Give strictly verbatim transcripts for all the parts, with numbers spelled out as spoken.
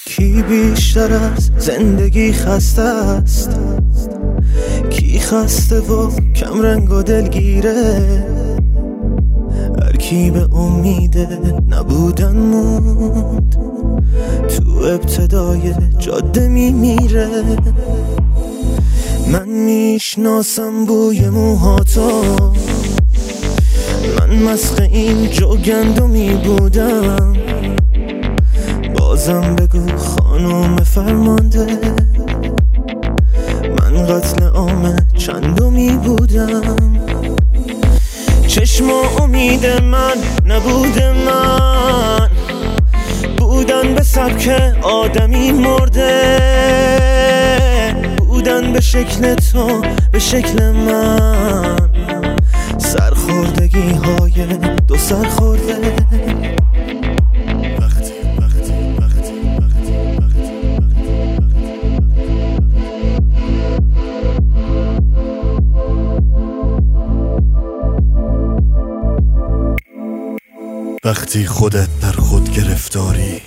کی بیشتر از زندگی خسته است؟ کی خسته و کم رنگ و دلگیره؟ هر کی به امید نبودن موند تو ابتدای جاده میمیره. من میشناسم بوی موهاتو، من مسخ این جو گندمی بودم. بازم بگو خانم فرمانده، من قتل عام چندمی بودم. چشم و امید من نبود، من بودن به سبک آدمی مرده، بودن به شکل تو به شکل من، سرخوردگی های دو سرخورده. وقتی خودت در خود گرفتاری،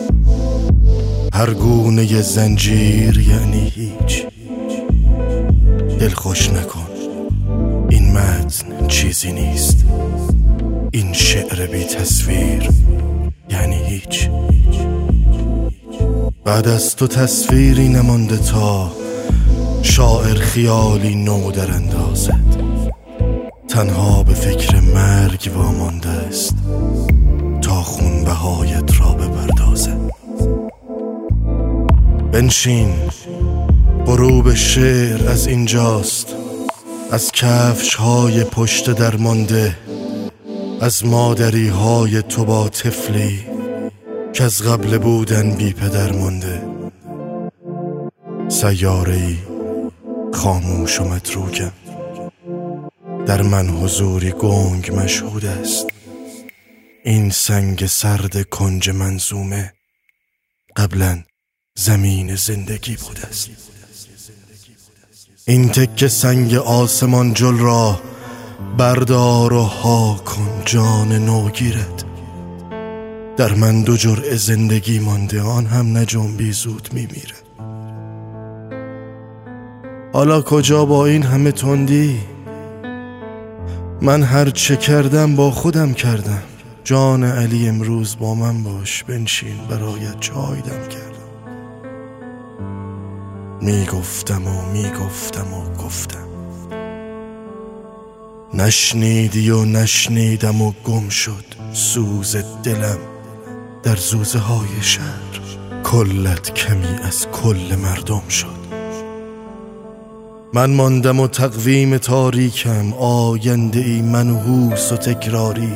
هر گونه زنجیر یعنی هیچ. دل خوش نکن، این متن چیزی نیست. این شعر بی تصویر یعنی هیچ. بعد از تو تصویری نمانده تا شاعر خیالی نو در اندازد. تنها به فکر مرگ وامانده است تا خونبهایت را بپردازد. بنشین، غروب شعر از اینجاست، از کفش های پشت درمانده، از مادری های تو با طفلی که از قبل بودن بی پدر مانده. سیاره‌ای خاموش و متروکم، در من حضوری گنگ مشهود است. این سنگ سرد کنج منظومه قبلا زمین زندگی بوده است. این تکه سنگ آسمان جل را بردار و ها کن جان نوگیرت. در من دو جرعه زندگی مانده، آن هم نجنبی زود میمیره. حالا کجا با این همه تندی؟ من هر چه کردم با خودم کردم. جان علی امروز با من باش، بنشین برایت چای دم کردم. میگفتم و میگفتم و گفتم، نشنیدی و نشنیدم و گم شد سوز دلم در زوزه های شهر. کلت کمی از کل مردم شد. من ماندم و تقویم تاریکم، آینده ای منحوس و تکراری.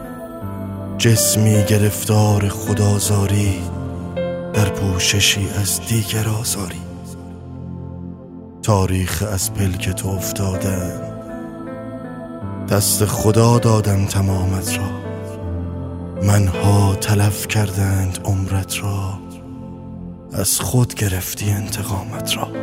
جسمی گرفتار خدازاری، در پوششی از دیگر آزاری. تاریخ از پلک تو افتادم، دست خدا دادم تمامت را. منها تلف کردند عمرت را، از خود گرفتی انتقامت را.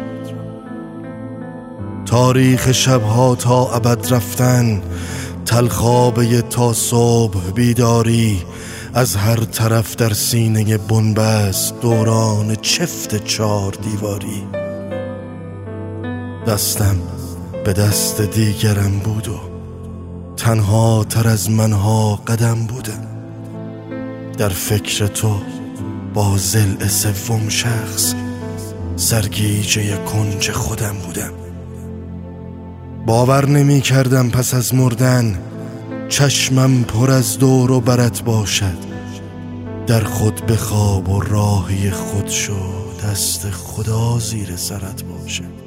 تاریخ شبها تا ابد رفتن، تلخابه تا صبح بیداری. از هر طرف در سینه بنبست دوران چفت چار دیواری. دستم به دست دیگرم بود و تنها تر از منها قدم بودم. در فکر تو با ضلع سوم شخص سرگیجه کنج خودم بودم. باور نمی کردم پس از مردن چشمم پر از دور و برت باشد. در خود بخواب و راهی خود شو، دست خدا زیر سرت باشد.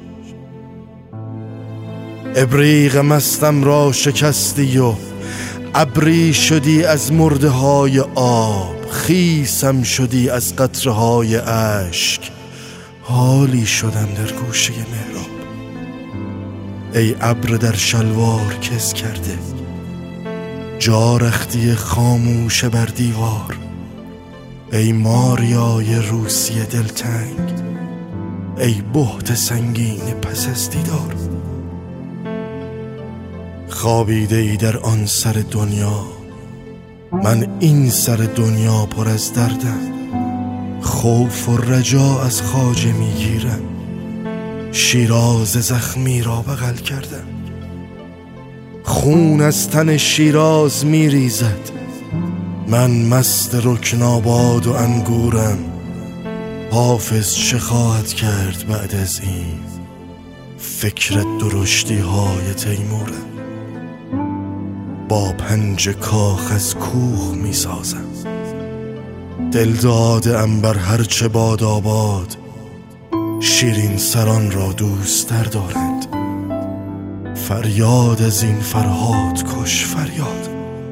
ابریق مستم را شکستی و ابری شدی از مرده های آب. خیسم شدی از قطره های اشک، حالی شدم در گوشه محراب. ای ابر در شلوار کس کرده، جارختی خاموش بر دیوار. ای ماریای روسی دلتنگ، ای بهت سنگین پس از دیدار. خوابیده ای در آن سر دنیا، من این سر دنیا پر از دردم. خوف و رجا از خواجه میگیرم، شیراز زخمی را بغل کردم. خون از تن شیراز میریزد، من مست رکناباد و انگورم. حافظ چه خواهد کرد بعد از این؟ فکرت درشتی های تیمورم. با پنج کاخ از کوه می سازم، دل داده ام بر هرچه باد آباد. شیرین سران را دوست در دارند، فریاد از این فرهاد کش فریاد.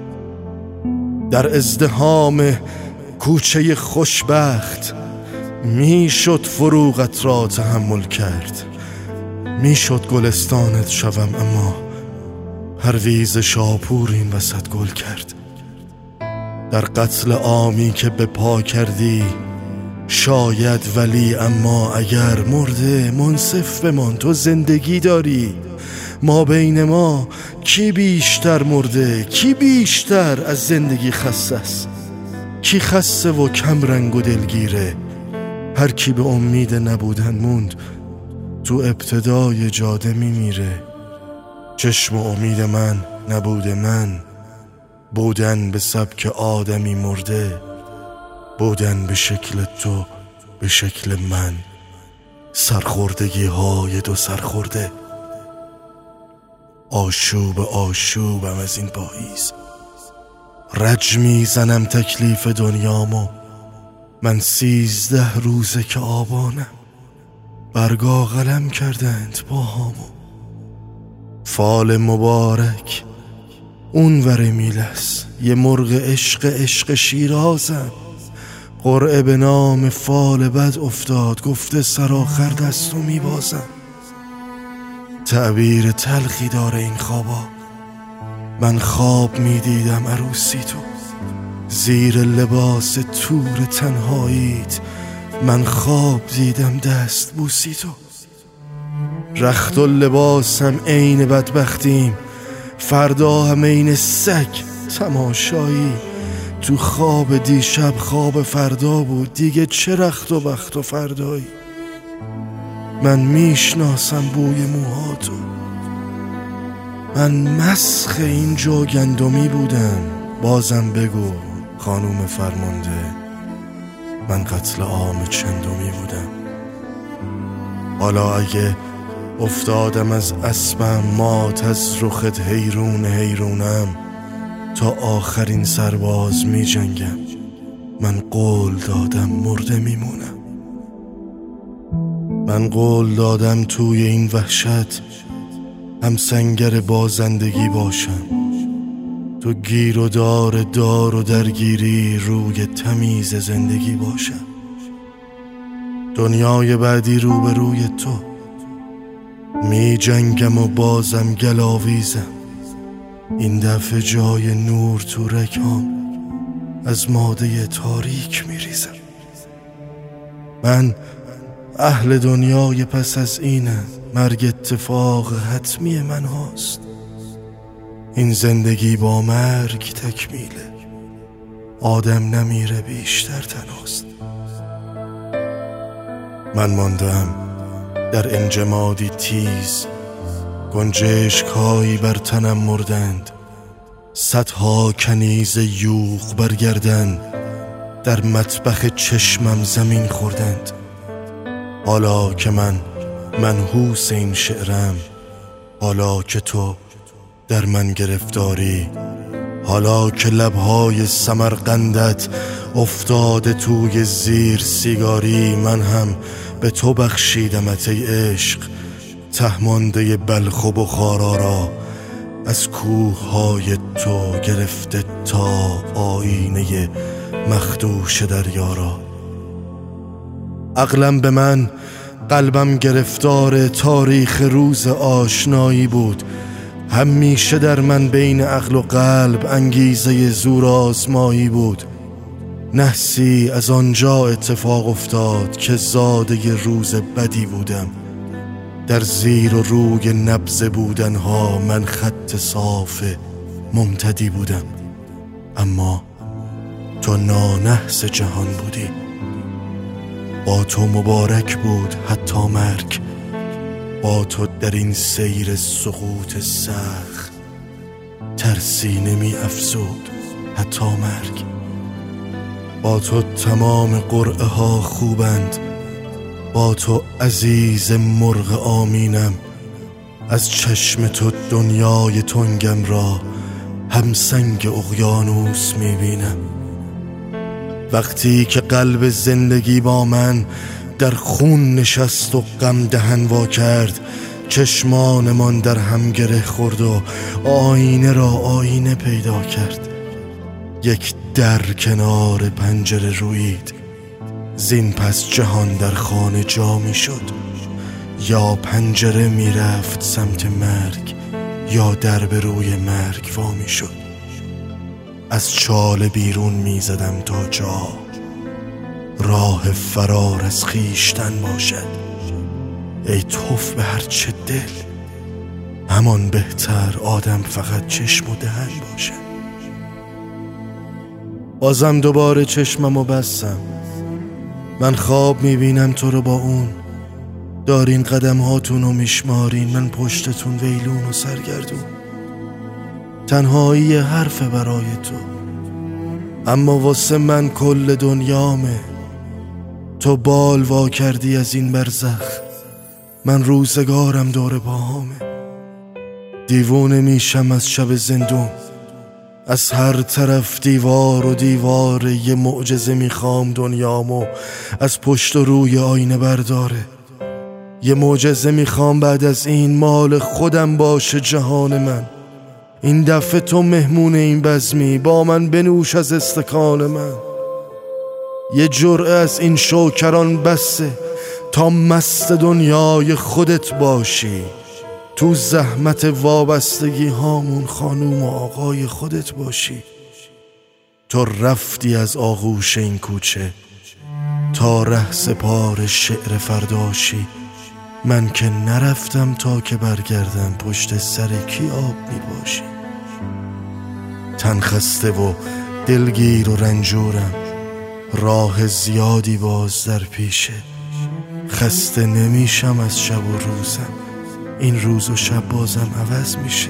در ازدحام کوچه خوشبخت می شد فروغت را تحمل کرد. می شد گلستانت شوم، اما پرویز شاپور این وسط گل کرد. در قتل عامی که به پا کردی شاید، ولی اما اگر مرده منصف بمان، تو زندگی داری. ما بین ما کی بیشتر مرده، کی بیشتر از زندگی خسته است؟ کی خسته و کم رنگ و دلگیره؟ هر کی به امید نبودن موند، تو ابتدای جاده میمیره. چشم و امید من نبوده من، بودن به سبک آدمی مرده، بودن به شکل تو به شکل من. سرخوردگی های دو سرخورده، آشوب آشوبم از این پاییز. رج میزنم تکلیف دنیامو، من سیزده روزه که آبانم. برگا قلم کردند باهامو، فال مبارک اون ور میلس. یه مرغ عشق عشق شیرازم، قرعه به نام فال بد افتاد، گفته سرآخر دستو میبازم. تعبیر تلخی داره این خوابا، من خواب میدیدم عروسی تو. زیر لباس تور تنهاییت من خواب دیدم دست بوسی تو. رخت و لباسم عین بدبختیم، فردا هم عین سگ تماشایی. تو خواب دیشب خواب فردا بود، دیگه چه رخت و بخت و فردایی. من میشناسم بوی موهاتو، من مسخ این جو گندمی بودم. بازم بگو خانوم فرمانده، من قتل عام چندمی بودم. حالا اگه افتادم از اسبم، مات از رخت حیرون حیرونم. تا آخرین سرباز می جنگم، من قول دادم مرده میمونم. من قول دادم توی این وحشت هم سنگر بازندگی باشم. تو گیر و دار دار و درگیری روی تمیز زندگی باشم. دنیای بعدی رو به روی تو می جنگم و بازم گلاویزم. این دفعه جای نور تو رکام از ماده تاریک می ریزم. من اهل دنیای پس از اینم، مرگ اتفاق حتمی من هاست. این زندگی با مرگ تکمیله، آدم نمیره بیشتر تنهاست. من ماندم در انجمادی تیز، گنجشک‌هایی بر تنم مردند. صدها کنیز یوغ برگردن در مطبخ چشمم زمین خوردند. حالا که من منحوس این شعرم، حالا که تو در من گرفتاری، حالا که لبهای سمرقندت افتاده توی زیر سیگاری، من هم به تو بخشیدمت ای عشق. تهمانده بلخ و بخارا را از کوههای تو گرفته تا آینه مخدوش دریا را. عقلم به من، قلبم گرفتار تاریخ روز آشنایی بود. همیشه در من بین عقل و قلب انگیزه زور آزمایی بود. نحسی از آنجا اتفاق افتاد که زاده روز بدی بودم. در زیر و روی نبض بودنها من خط صاف ممتدی بودم. اما تو نانحس جهان بودی، با تو مبارک بود حتی مرگ، با تو در این سیر سقوط سخت ترسی نمی افزود حتی مرگ. با تو تمام قرعه ها خوبند، با تو عزیز مرغ آمینم، از چشم تو دنیای تنگم را همسنگ اقیانوس میبینم. وقتی که قلب زندگی با من در خون نشست و غم دهن وا کرد، چشمانمان در هم گره خورد و آینه را آینه پیدا کرد. یک در کنار پنجره رویید، زین پس جهان در خانه جا می شد. یا پنجره می رفت سمت مرگ، یا در به روی مرگ وا می شد. از چاله بیرون می زدم تا جا راه فرار از خیشتن باشد. ای توف به هر چه دل، همان بهتر آدم فقط چشم و دهن باشد. بازم دوباره چشممو بستم، من خواب میبینم تو رو با اون، دارین قدم هاتونو میشمارین، من پشتتون ویلون و سرگردون. تنهایی حرف برای تو، اما واسه من کل دنیامه. تو بال وا کردی از این برزخ، من روزگارم دور پاهامه. دیوونه میشم از شب زندون، از هر طرف دیوار و دیوار. یه معجزه میخوام دنیامو از پشت و روی آینه برداره. یه معجزه میخوام بعد از این مال خودم باشه جهان من. این دفعه تو مهمون این بزمی، با من بنوش از استکان من. یه جرعه از این شوکران بسه تا مست دنیای خودت باشی. تو زحمت وابستگی هامون خانوم و آقای خودت باشی. تو رفتی از آغوش این کوچه تا ره سپار شعر فرداشی. من که نرفتم تا که برگردم، پشت سر کی آب می باشی. تن خسته و دلگیر و رنجورم، راه زیادی باز در پیشه. خسته نمیشم از شب و روزم، این روز و شب بازم عوض میشه.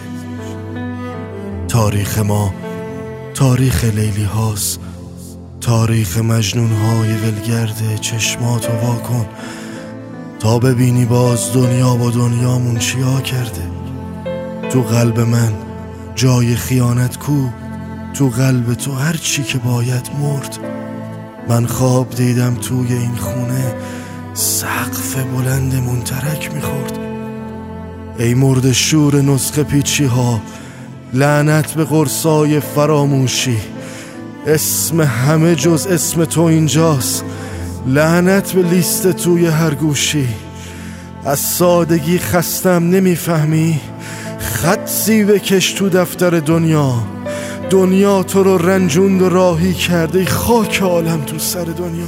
تاریخ ما تاریخ لیلی هاست، تاریخ مجنون های ولگرده. چشماتو وا کن تا ببینی باز دنیا با دنیامون چیا کرده. تو قلب من جای خیانت کو، تو قلب تو هر چی که باید مرد. من خواب دیدم توی این خونه سقف بلند منترک میخورد. ای مرد شور نسخه پیچی ها، لعنت به قرصای فراموشی. اسم همه جز اسم تو اینجاست، لعنت به لیست توی هر گوشی. از سادگی خستم نمیفهمی، خطی بکش تو دفتر دنیا. دنیا تو رو رنجوند و راهی کرده، خاک عالم تو سر دنیا.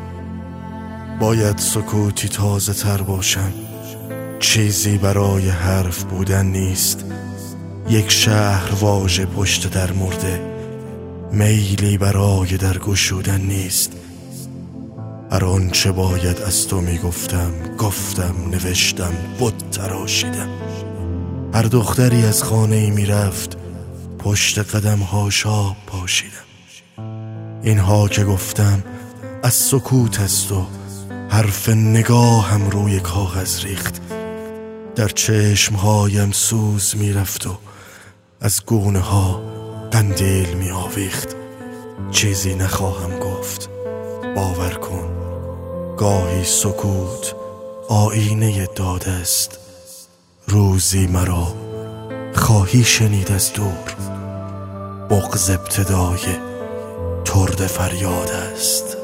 باید سکوتی تازه تر باشم، چیزی برای حرف بودن نیست. یک شهر واژه پشت در مرده، میلی برای در گشودن نیست. هر آنچه باید از تو میگفتم گفتم، نوشتم بت تراشیدم. هر دختری از خانه ای میرفت، پشت قدم ها شاب پاشیدم. اینها که گفتم از سکوت است و حرف نگاهم روی کاغذ ریخت. در چشمهایم سوز میرفت و از گونه ها قندیل می آویخت. چیزی نخواهم گفت، باور کن. گاهی سکوت آینه داد است، روزی مرا خواهی شنید از دور. بغض ابتدای ترد فریاد است.